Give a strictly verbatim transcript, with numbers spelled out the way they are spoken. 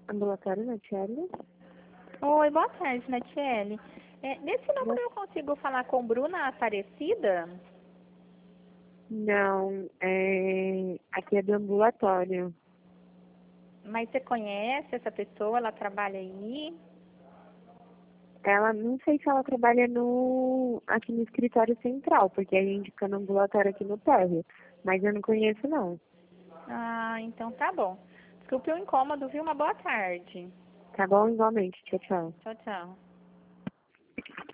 Ambulatório Natiele? Oi, boa tarde, Natiele. É, nesse número eu consigo falar com Bruna Aparecida? Não, é... aqui é do ambulatório. Mas você conhece essa pessoa? Ela trabalha aí? Ela, não sei se ela trabalha no aqui no escritório central, porque a gente fica no ambulatório aqui no térreo. Mas eu não conheço, não. Ah, então tá bom. Desculpe o incômodo, viu? Uma boa tarde. Tá bom? Igualmente. Tchau, tchau. Tchau, tchau.